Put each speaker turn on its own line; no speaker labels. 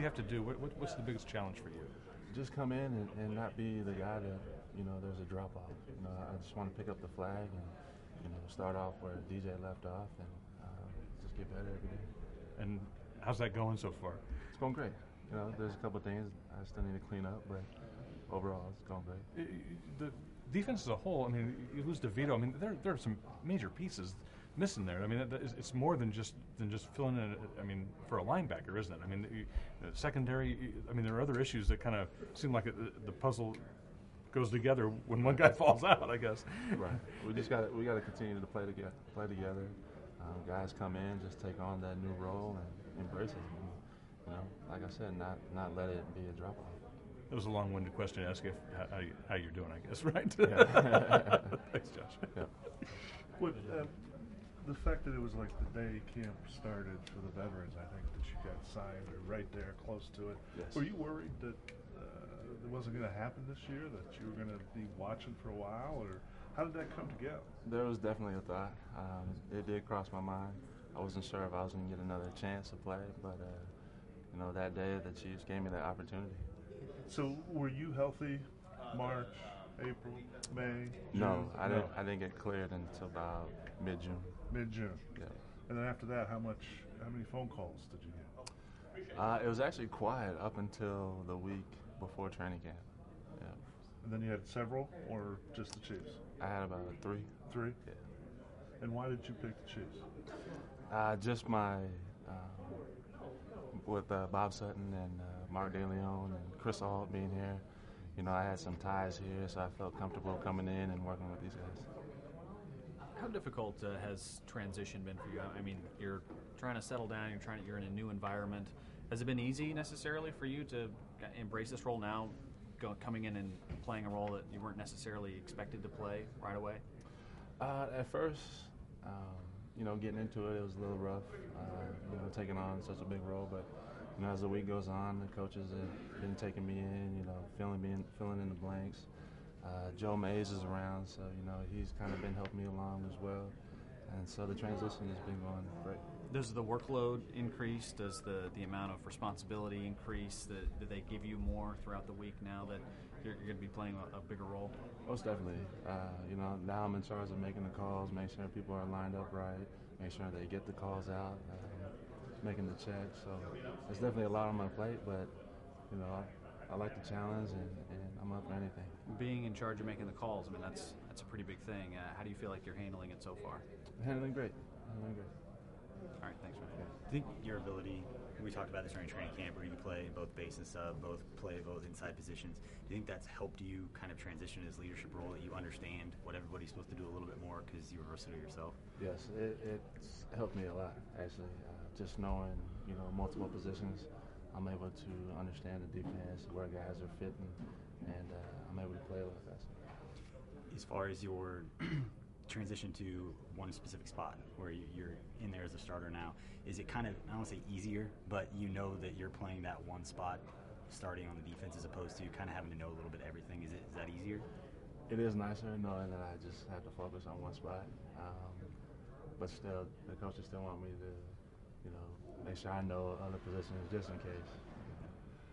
have to do? What's the biggest challenge for you?
Just come in and not be the guy that, there's a drop off. I just want to pick up the flag and, start off where DJ left off and just get better every day.
And how's that going so far?
It's going great. There's a couple of things I still need to clean up, but overall it's going great.
The defense as a whole, I mean, you lose DeVito. I mean, there are some major pieces missing there. I mean, it's more than just filling in. I mean, for a linebacker, isn't it? I mean, secondary. I mean, there are other issues that kind of seem like the puzzle goes together when one guy falls out, I guess.
Right. We got to continue to play together. Guys come in, just take on that new role and embrace it. Like I said, not let it be a drop off.
It was a long-winded question to ask you how you're doing, I guess, right?
Yeah.
Thanks, Josh.
Yeah.
The fact that it was like the day camp started for the veterans, I think that you got signed or right there, close to it.
Yes.
Were you worried that it wasn't going to happen this year, that you were going to be watching for a while, or how did that come together?
There was definitely a thought. It did cross my mind. I wasn't sure if I was going to get another chance to play, but that day the Chiefs gave me that opportunity.
So were you healthy March, April, May, June?
No, I didn't get cleared until about mid-June.
Mid-June.
Yeah.
And then after that, how many phone calls did you get?
It was actually quiet up until the week before training camp. Yeah.
And then you had several, or just the Chiefs?
I had about 3.
3?
Yeah.
And why did you pick the Chiefs?
Just my with Bob Sutton and Mark DeLeon and Chris Ault being here. I had some ties here, so I felt comfortable coming in and working with these guys.
How difficult has transition been for you? I mean, you're trying to settle down. You're in a new environment. Has it been easy necessarily for you to embrace this role now, coming in and playing a role that you weren't necessarily expected to play right away?
At first, getting into it was a little rough. Taking on such a big role, but as the week goes on, the coaches have been taking me in. Filling in the blanks. Joe Mays is around, so he's kind of been helping me along as well, and so the transition has been going great.
Does the workload increase? Does the amount of responsibility increase? Do they give you more throughout the week now that you're going to be playing a bigger role?
Most definitely. Now I'm in charge of making the calls, make sure people are lined up right, make sure they get the calls out, making the checks. So it's definitely a lot on my plate, but I like the challenge and I'm up for anything.
Being in charge of making the calls, I mean, that's a pretty big thing. How do you feel like you're handling it so far?
Handling great.
All right, thanks, man.
I think your ability, we talked about this during training camp, where you can play both base and sub, play both inside positions. Do you think that's helped you kind of transition to this leadership role, that you understand what everybody's supposed to do a little bit more because you were versatile yourself?
Yes, it's helped me a lot, actually. Just knowing, multiple positions, I'm able to understand the defense, where guys are fitting, and I'm able to play a lot faster.
As far as your transition to one specific spot where you're in there as a starter now, is it kind of, I don't want to say easier, but that you're playing that one spot starting on the defense as opposed to kind of having to know a little bit everything? Is that easier?
It is nicer knowing that I just have to focus on one spot, but still, the coaches still want me to, make sure I know other positions just in case.